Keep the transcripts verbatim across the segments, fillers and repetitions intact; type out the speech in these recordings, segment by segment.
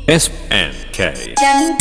S N K.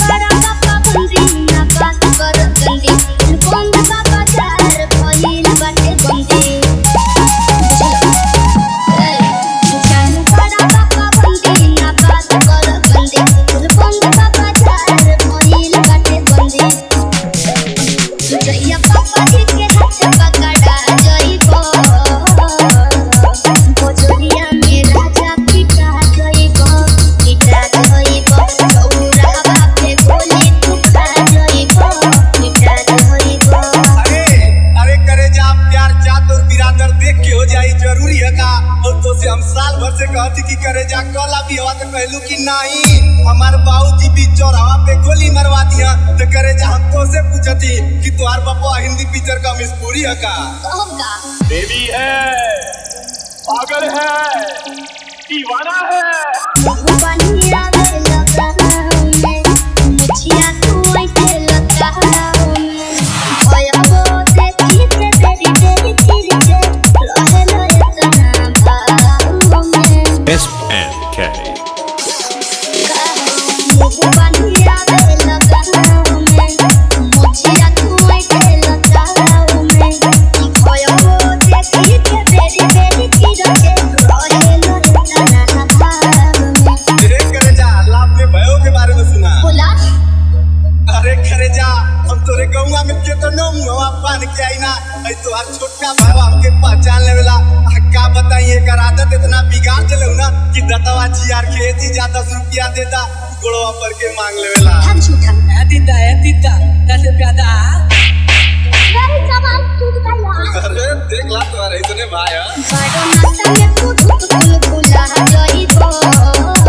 हम साल भर से कहती कि करे जा कल अभी हवा तो कहलू कि नहीं हमारे बाबूजी भी चौराहा पे गोली मरवा दिया तो करे जा हम तो से पूछती कि तुम्हार बाबा हिंदी पिक्चर का मिसपूरी है का बेबी है पागल है दीवाना S N K. छोटका भाव हमके पहचान लेवेला का बताइए कर आदत इतना बिगाड़ देलू ना कि दतवा जियार खेती जा दस रुपया देता गोड़वा पर के मांग लेवेला हम झूठा है दीदा है दीदा दस रुपया दा अरे जवान तू कहला अरे देख ला तुम्हारे इसने भाई बड़ो नाता में तू तू तू भुला गई तो